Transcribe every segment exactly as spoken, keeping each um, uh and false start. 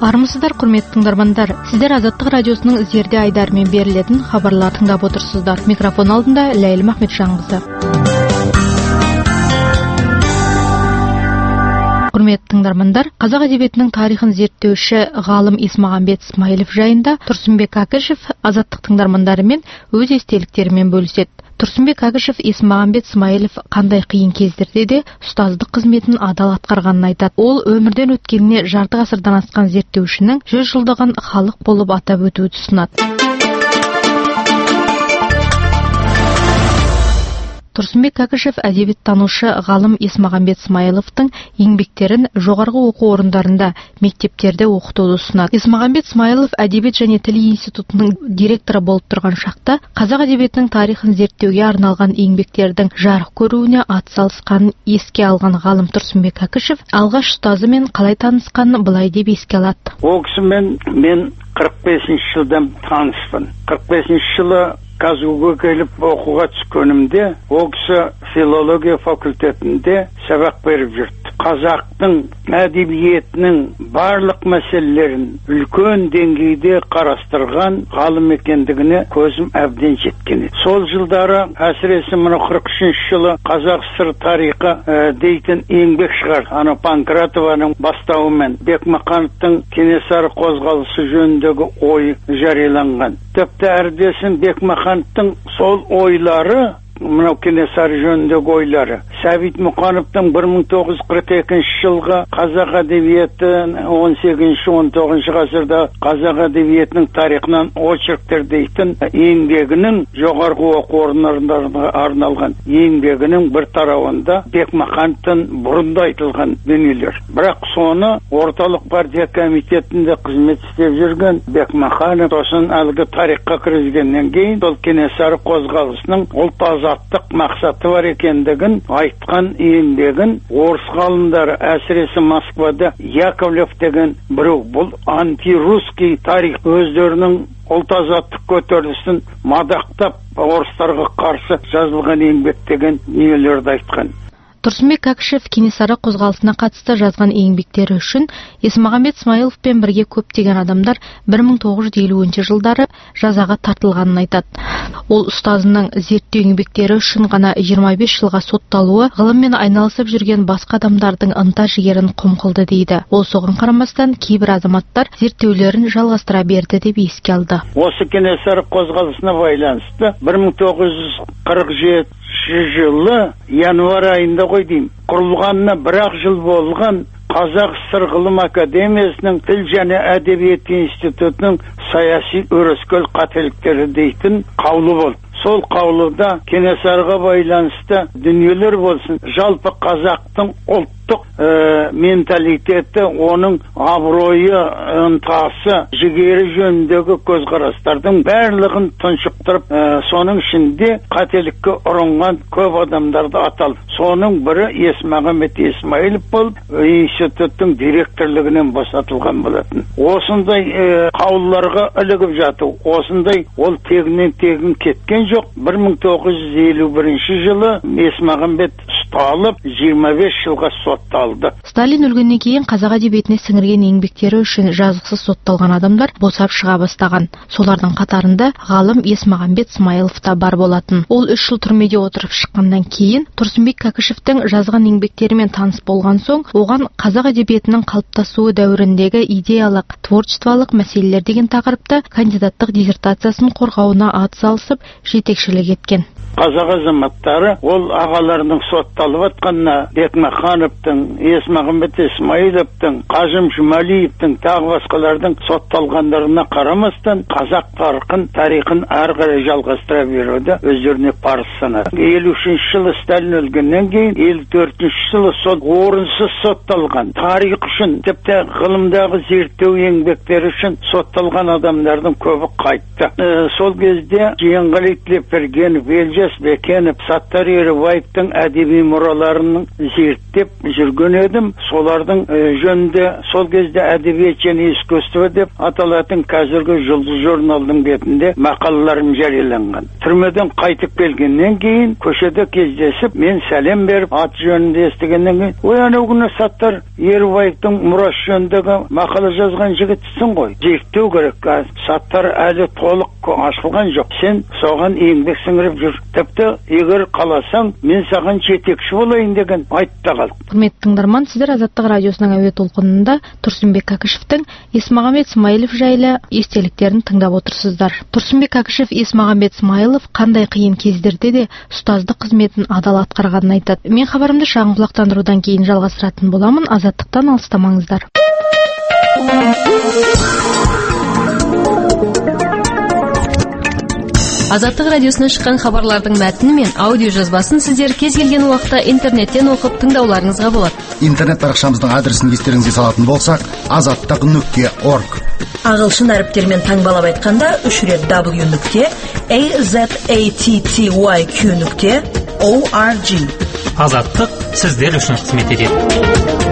Армысыздар, құрметті тыңдармандар. Сіздер Азаттық радиосының зерде айдарымен берілетін хабарлар тыңдап отырсыздар. Микрофон алдында Ләйлім Ахметжанқызы. Құрметті тыңдармандар, қазақ әдебиетінің тарихын зерттеуші ғалым Есмағамбет Смайылов жайында Тұрсынбек Әкішев Азаттық тыңдармандарымен өз естеліктерімен бөліседі. Тұрсынбек Әкішев Есмағамбет Смайылов қандай қиын кездерде де ұстаздық қызметін адал атқарғанын айтады. Ол өмірден өткеніне жарты ғасырдан асқан зерттеушінің жүз жылдығын халық болып атап өтуді ұсынады. Тұрсынбек Әкішев әдебиеттанушы ғалым Есмағамбет Смайыловтың еңбектерін жоғарғы оқу орындарында, мектептерде оқытуды ұсынады. Есмағамбет Смайылов әдебиет және тіл институтының директоры болып тұрған шақта қазақ әдебиетінің тарихын зерттеуге арналған еңбектердің жарық көруіне атсалысқанын еске алған ғалым Тұрсынбек Әкішев алғаш ұстазымен қалай танысқанын былай деп еске алады. Ол кісімен мен қырық бесінші жылдан таныспын. қырық бесінші жылы Казуға келіп оқуға түскенімде, ол кісі филология факультетінде сабақ беріп жүрді. Қазақтың әдебиетінің барлық мәселелерін үлкен деңгейде қарастырған ғалым екендігіне көзім әбден жеткен еді. Сол жылдары әсіресе мына қырық үшінші жылы Қазақ ССР тарихы ә, дейтін еңбек шығар. Ана Панкратованың бастауымен Бекмахановтың Кенесары қозғалысы жөніндегі ой жарияланған. Тіпті әрдесін Бекмахановтың сол ойлары, мынау Кенесары жөніндегі ойлары, Сәбит Мұқановтың бір мың тоғыз жүз қырық екінші жылғы қазақ әдебиеті он сегізінші он тоғызыншы ғасырда қазақ әдебиетінің тарихынан очерктер дейтін еңбегінің жоғарғы оқу орындарына арналған еңбегінің бір тарауында Бекмахановтан бұрында айтылған дүниелер. Бірақ соны орталық партия комитетінде қызмет істеп жүрген Бекмаханов сосын әлгі тарихқа кіргізгеннен кейін сол Кенесары қозғалысының ұлт азаттық мақсаты бар екендігін айтқан еңбегін орыс ғалымдары, әсіресе Москвада Яковлев деген біреу, бұл антирусский тарих, өздерінің ұлт азаттық көтерілісін мадақтап орыстарға қарсы жазылған еңбек деген нелерді айтқан. Тұрсынбек Әкішев Кенесары қозғалысына қатысты жазған еңбектері үшін Есмағамбет Смайыловпен бірге көптеген адамдар бір мың тоғыз жүз елуінші жылдары жазаға тартылғанын айтады. Ол ұстазының зерттеу еңбектері үшін ғана жиырма бес жылға сотталуы ғылыммен айналысып жүрген басқа адамдардың ынта жігерін құм қылды дейді. Ол соған қарамастан кейбір азаматтар зерттеулерін жалғастыра берді деп еске алды. Осы Кенесары қозғалысына байланысты бір мың тоғыз жүз қырық жетінші жылы январь айында ғой деймін, құрылғанына бір-ақ жыл болған Қазақ ССР ғылым академиясының тіл және әдебиет институтының саяси өрескел қателіктері дейтін қаулы болды. Сол қаулыда Кенесарыға байланысты дүниелер болсын, жалпы қазақтың ұлттық ә, менталитеті, оның абыройы, ынтасы, жігері жөніндегі көзқарастардың барлығын тұншықтырып, ә, соның ішінде қателікке ұрынған көп адамдарды аталды. Соның бірі Есмағамбет Исмайылов болып, институттың директорлығынан босатылған болатын. Осындай ә, қаулыларға ілігіп жату, осындай ол тегінен тегін кеткен жоқ. бір мың тоғыз жүз елу бірінші жылы Есмағамбет ұсталып, жиырма бес жылға сотталды. Сталин өлгеннен кейін қазақ әдебиетіне сіңірген еңбектері үшін жазықсыз сотталған адамдар босап шыға бастаған. Солардың қатарында ғалым Есмағамбет Смайылов та бар болатын. Ол үш жыл түрмеде отырып шыққаннан кейін Тұрсынбек Әкішевтің жазған еңбектерімен таныс болған соң, оған қазақ әдебиетінің қалыптасуы дәуіріндегі идеялық, творчестволық мәселелер деген тақырыпта кандидаттық диссертациясын қорғауына атсалысып, жетекшілік еткен. Қазақ азаматтары ол ағаларының сотталып атқанына, Бекмахановтың, Есмағамбет Исмайыловтың, Қажым Жұмалиевтің, тағы басқалардың сотталғандарына қарамастан, қазақ тарихын, тарихын әрі қарай жалғастыра беруді өздеріне парыз санады. елу үшінші жылы Сталин өлгеннен кейін, елу төртінші жылы сол орынсыз сотталған, тарих үшін, тіпті ғылымдағы зерттеу еңбектері үшін сотталған адамдардың көбі қайтты. Ә, сол кезде Жиенғали Тілепбергенов, Елжес Бекенов, Саттар Ерубаевтың әдеби мұраларын зерттеп жүрген едім. Солардың жөнінде сол кезде әдебиет және искусство деп аталатын қазіргі жұлдыз журналының бетінде мақалаларым жарияланған. Түрмеден қайтып келгеннен кейін көшеде кездесіп, мен сәлем беріп, ат жөнінде естігеннен кейін, ой, анау күні Саттар Ерубаевтың мұрасы жөніндегі мақала жазған жігітсің ғой. Зерттеу керек. Саттар әлі толық ашылған жоқ. Сен соған еңбек сіңіріп жүр. Тіпті егер қаласаң, мен саған жетекші болайын деген айтты қалды. Құрметті тыңдарман, сіздер Азаттық радиосының әуе толқынында Тұрсынбек Кәкішевтің Есмағамбет Смайылов жайлы естеліктерін тыңдап отырсыздар. Тұрсынбек Кәкішев Есмағамбет Смайылов қандай қиын кездерде де ұстаздық қызметін адал атқарғанын айтады. Мен хабарымды шағын құлақтандырудан кейін жалғастыратын боламын. Азаттықтан алыстамаңыздар. Азаттық радиосынан шыққан хабарлардың мәтіні мен аудио жазбасын сіздер кез келген уақытта интернеттен оқып тыңдауларыңызға болады. Интернет парақшамыздың адресін естеріңізге салатын болсақ, азаттық нүкте орг. Ағылшын әріптермен таңбалап айтқанда үш рет w нүкте azatty нүкте org. Азаттық сіздер үшін қызмет етеді.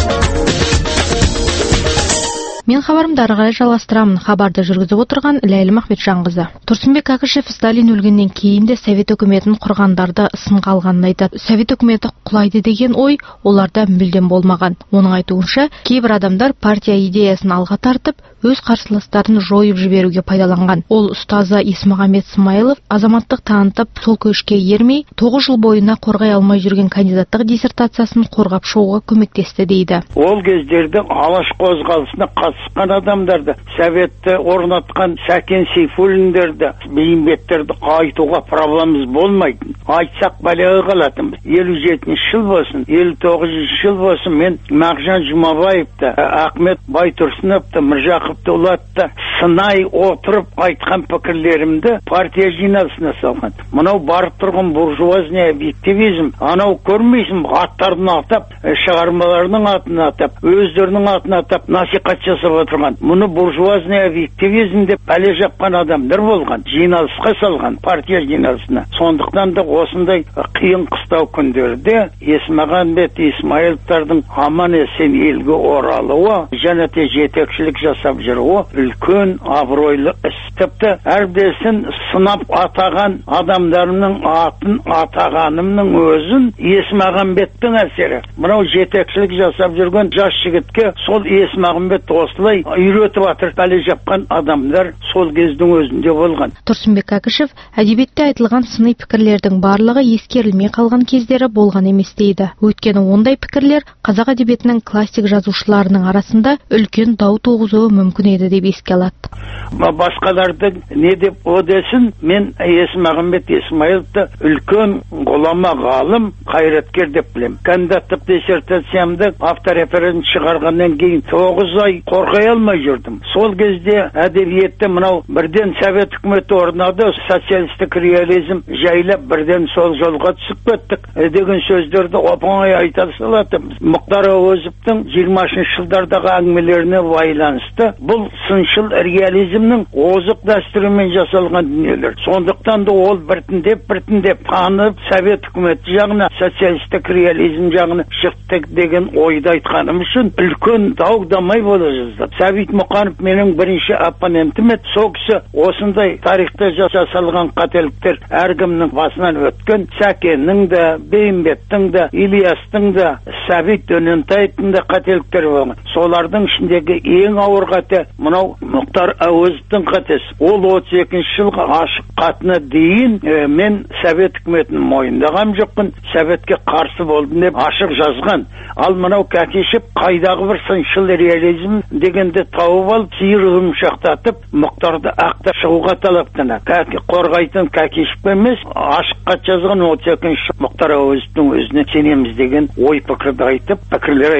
Мен хабарымды ары қарай жалғастырамын. Хабарды жүргізіп отырған Ләйлім Ахметжанқызы. Тұрсынбек Кәкішев Сталин өлгеннен кейін де Совет үкіметін құрғандарды сынға алғанын айтады. Совет үкіметі құлайды деген ой оларда мүлдем болмаған. Оның айтуынша, кейбір адамдар партия идеясын алға тартып, өз қарсыластарын жойып жіберуге пайдаланған. Ол ұстазы Есмағамбет Смайылов азаматтық танытып, сол көшке ермей, тоғыз жыл бойына қорғай алмай жүрген кандидаттық диссертациясын қорғап шығуға көмектесті дейді. Ол кездерде алаш қозғалысына қатысқан адамдарды, Советті орнатқан Сәкен Сейфуллиндерді, Бейімбеттерді айтуға проблемамыз болмайды. Айтсақ бәлеге қалатынбыз. елу жетінші жыл болсын, елу тоғызыншы жыл болсын, мен Мағжан Жұмабаевты, Ахмет Байтұрсыновты, Міржақыпты Улатты сынай отырып айтқан пікірлерімді партия жиналысына салған. Мынау барып тұрған буржуазный объективизм, анау көрмейсің, аттардың атап, шығармаларының атын атап, өздерінің атын атап, насихат жасап отырған. Мұны буржуазный объективизм деп бәле жапқан адамдар болған. Жиналысқа салған, партия жиналысына. Сондықтан да осындай қиын қыстау күндерде Есмағамбет Исмайыловтардың аман есен елге оралуы және де жетекшілік жасап жүруі үлкен абыройлы іс. Тіпті әрбірін сынап атаған адамдарының атын атағанымның өзін Есмағамбеттің әсері. Мынау жетекшілік жасап жүрген жас жігітке сол Есмағамбет осылай үйретіп атыр. Бәле жапқан адамдар сол кездің өзінде болған. Тұрсынбек Кәкішев әдебиетте айтылған сыни пікірлердің барлығы ескерілмей қалған кездері болған емес дейді. Өйткені ондай пікірлер қазақ әдебиетінің классик жазушыларының арасында үлкен дау туғызуы мүмкін еді деп еске алады. Басқаларды не деп о десін, мен Есмағамбет Исмайыловты үлкен ғұлама, ғалым, қайраткер деп білем. Кандидаттық диссертациямды автореферент шығарғаннан кейін тоғыз ай қорғай алмай жүрдім. Сол кезде әдебиетте мынау бірден Совет үкіметі орнады, социалистік реализм жайлап бірден сол жолға түсіп кеттік деген сөздерді оп-оңай айта салатынбыз. Мұхтар Әуезовтің жиырмасыншы жылдардағы әңгімелеріне байланысты бұл сыншыл реализмнің озық дәстүрімен жасалған дүниелер. Сондықтан да ол біртіндеп біртіндеп танып Совет үкіметі жағына, социалистік реализм жағына шықтық деген ойды айтқаным үшін үлкен дау-дамай бола жаздап. Сәбит Мұқанов менің бірінші оппонентім еді. Сол кісі осындай тарихта жасалған қателіктер әркімнің басынан өткен, Сәкеннің де, Бейімбеттің де, Ильястың да, Сәбит Дөнентаевтың да қателіктер болған. Солардың ішіндегі ең ауыр қате мынау Мұхтар Әуезовтің қатесі. Ол отыз екінші жылғы ашық қатына дейін ә, мен Совет үкіметін мойындағам жоқпын, Советке қарсы болдым деп ашық жазған. Ал мынау Кәкішев қайдағы бір сыншыл реализм дегенде тауып алып, сиыр ұмшақтатып, Мұхтарды ақтап шығуға талаптана. Кәкі қорғайтын Кәкішев емес, ашық хат жазған отыз екінші Мұхтар Әуезовтің өзіне сенеміз деген ой пікірді айтып, пікірлер айтқан.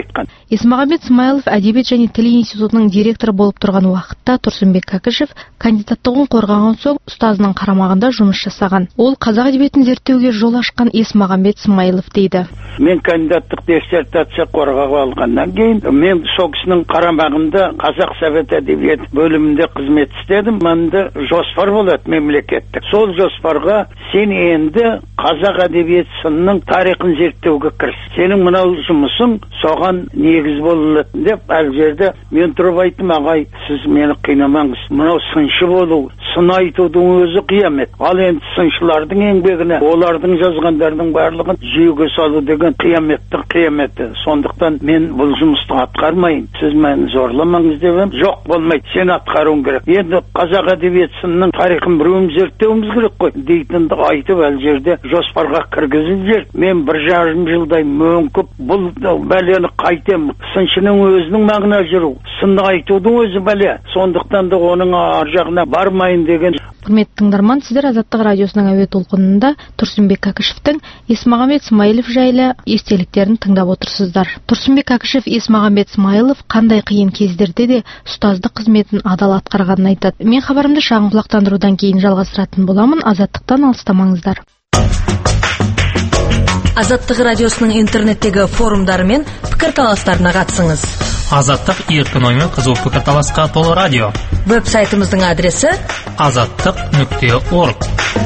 Есмағамбет Смайылов әдебиет және тіл институтының директоры болып тұрған уақытта Тұрсынбек Кәкішев кандидаттығын қорғаған соң ұстазының қарамағында жұмыс жасаған. Ол қазақ әдебиетін зерттеуге жол ашқан Есмағамбет Смайылов дейді. Мен кандидаттық диссертация қорғап алғаннан кейін мен сол кісінің қарамағында қазақ совет әдебиет бөлімінде қызмет істедім. Менде жоспар болады мемлекеттік. Сол жоспарға сен енді қазақ әдебиет сынының тарихын зерттеуге кіріс. Сенің мынау жұмысың соған негіз болатын деп әл жерде мен тұрып айттым, ағай, сіз мені қинамаңыз. Мынау сыншы болу, сын айтудың өзі қиямет. Ал енді сыншылардың еңбегіне, олардың жазғандардың барлығын жүйеге салу деген қияметтің қияметі. Сондықтан мен бұл жұмысты атқармайын. Сіз мені зорламаңыз деп, жоқ болмайды, сен атқаруың керек. Енді қазақ әдебиет сынының тарихын біреуіміз зерттеуіміз керек қой дейтінді айтып әл жерде жоспарға кіргізіп жер. Мен бір жарым жылдай мөңкіп бұл бәлені қайтем. Сыншының өзінің мағына жүру, сынды айтудың өзі бәле. Сондықтан да оның ар жағына бармайын деген. Құрметті тыңдарман, сіздер Азаттық радиосының әуе толқынында Тұрсынбек Кәкішевтің Есмағамбет Смайылов жайлы естеліктерін тыңдап отырсыздар. Тұрсынбек Кәкішев Есмағамбет Смайылов қандай қиын кездерде де ұстаздық қызметін адал атқарғанын айтады. Мен хабарымды шағын құлақтандырудан кейін жалғастыратын боламын. Азаттықтан алыстамаңыздар. Азаттық радиосының интернеттегі форумдары мен пікірталастарына қатысыңыз. Азаттық еркін оймен қызу пікірталасқа толы радио. Веб-сайтымыздың адресі азаттық нүкте орг.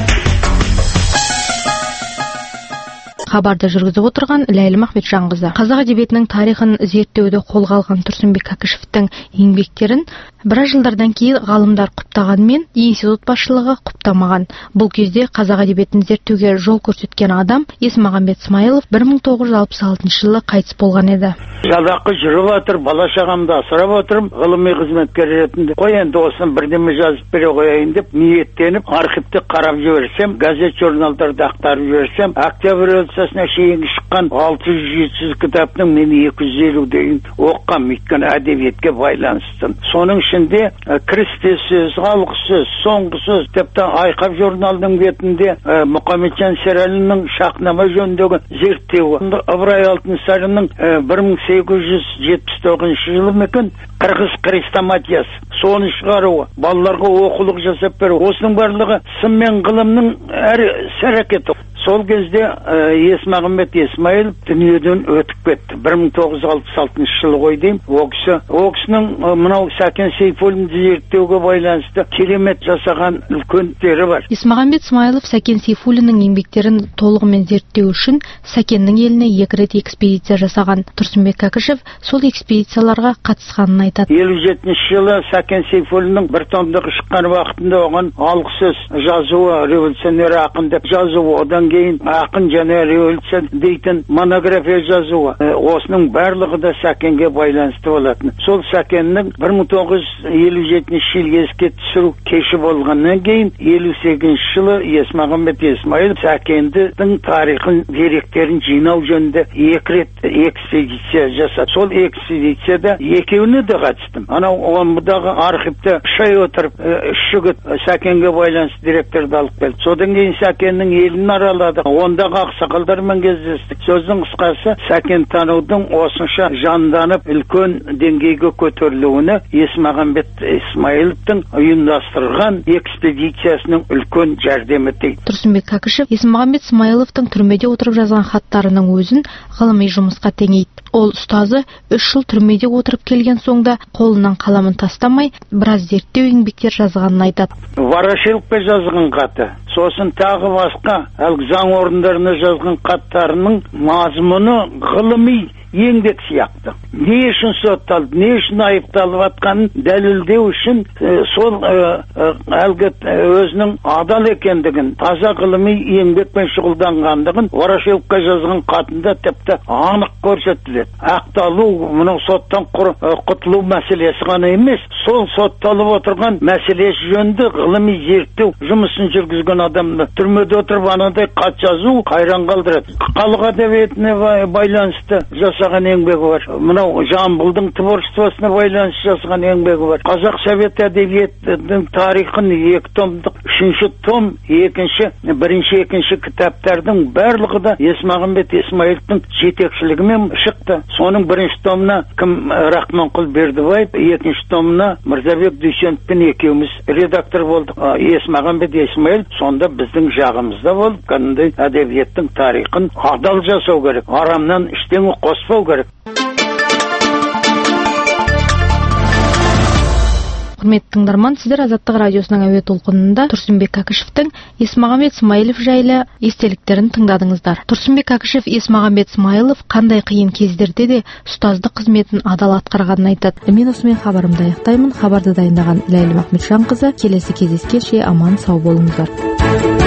Хабарды жүргізіп отырған Ләйлім Ахметжанқызы. Қазақ әдебиетінің тарихын зерттеуді қолға алған Тұрсынбек Кәкішевтің еңбектерін біраз жылдардан кейін ғалымдар құптағанмен институт басшылығы құптамаған. Бұл кезде қазақ әдебиетін зерттеуге жол көрсеткен адам Есмағамбет Смайылов бір мың тоғыз жүз алпыс алтыншы жылы қайтыс болған еді. Жалақы жүріп отыр, бала шағамды асырап отырмын, ғылыми қызметкер ретінде. Қой енді осыны бірдеме жазып бере қояйын деп ниеттеніп, архивте қарап жіберсем, газет журналдарды ақтарып жіберсем, октябрь революциясына шейін шыққан алты жүз жеті жүз кітаптың мен екі жүз елу дейін оқығам, өйткені әдебиетке байланысты. Соның ішінде кіріспе сөз, алғы сөз, соңғы сөз, тіпті Айқап журналының бетінде Мұқаметжан Серәлінің шахнама жөніндегі зерттеуі, Ыбырай Алтынсаринның бір мың сегіз жүз жетпіс тоғызыншы жылы мекен қырғыз хрестоматиясы, соны шығаруы, балаларға оқулық жасап беру, осының барлығы сын мен ғылымның әр іс-әрекеті. Сол кезде Есмағамбет Смайылов дүниеден өтіп кетті. бір мың тоғыз жүз алпыс алтыншы жылы ғой деймін. Ол кісі, ол кісінің мынау Сәкен Сейфуллинді зерттеуге байланысты керемет жасаған үлкендері бар. Есмағамбет Смайылов Сәкен Сейфуллиннің еңбектерін толығымен зерттеу үшін Сәкеннің еліне екі рет экспедиция жасаған. Тұрсынбек Кәкішев сол экспедицияларға қатысқанын айтады. елу жетінші жылы Сәкен Сейфуллиннің бір томдығы шыққан уақытында оған алғы сөз жазуы, революционер ақын деп жазуы, одан кейін ақын және революция дейтін монография жазуы, осының барлығы да Сәкенге байланысты болатын. Сол Сәкеннің бір мың тоғыз жүз елу жетінші жыл еске түсіру кеші болғаннан кейін елу сегізінші жылы Есмағамбет Смайылов Сәкендің тарихын, деректерін жинау жөнінде екі рет экспедиция жасады. Сол экспедицияда екеуіне де қатыстым. Анау омбыдағы архивте шай отырып, үш жігіт Сәкенге байланысты деректерді алып келді. Содан кейін Сәкеннің елін араладық. Ондағы ақсақалдармен кездестік. Сөздің қысқасы, Сәкен танудың осынша жанданып үлкен деңгейге көтерілуіне Есмағамбет Смайыловтың ұйымдастырған экспедициясының үлкен жәрдемі дейді. Тұрсынбек Кәкішев Есмағамбет Смайыловтың түрмеде отырып жазған хаттарының өзін ғылыми жұмысқа теңейді. Ол ұстазы үш жыл түрмеде отырып келген соңда қолынан қаламын тастамай, біраз зерттеу еңбектер жазғанын айтады. Ворошиловқа жазған хаты, сосын тағы басқа әлгі заң орындарына жазған хаттарының мазмұны ғылыми еңбек сияқты. Не үшін сотталды, не үшін айыпталып атқанын дәлелдеу үшін сол әлгі өзінің адал екендігін, таза ғылыми еңбекпен шұғылданғандығын Ворошиловқа жазған хатында тіпті анық көрсетіледі. Ақталу, мынау соттан құтылу мәселесі ғана емес, сол сотталып отырған мәселесі жөнінде ғылыми зерттеу жұмысын жүргізген адамды түрмеде отырып анадай хат жазу қайран қалдырады. Халық әдебиетіне байланысты жасаған еңбегі бар. Мынау Жамбылдың творчествосына байланысты жазған еңбегі бар. Қазақ совет әдебиетінің тарихын екі томдық, үш үшінші том, екінші, бірінші, екінші кітаптардың барлығы да Есмағамбет Исмаиловтың жетекшілігімен шықты. Соның бірінші томына кім Рахманқұл Бердібаев, екінші томына Мырзабек Дүйсеновпен екеуміз редактор болдық. Есмағамбет Исмаилов сонда біздің жағымызда болып, кәдімгідей әдебиеттің тарихын адал жасау керек. Арамнан іштеңі қоспау керек. Құрметті тыңдарман, сіздер Азаттық радиосының әуе толқынында Тұрсынбек Кәкішевтің Есмағамбет Смайылов жайлы естеліктерін тыңдадыңыздар. Тұрсынбек Кәкішев Есмағамбет Смайылов қандай қиын кездерде де ұстаздық қызметін адал атқарғанын айтады. Мен осымен хабарымды аяқтаймын. Хабарды дайындаған Ләйлім Ахметжанқызы. Келесі кездескенше аман сау болыңыздар.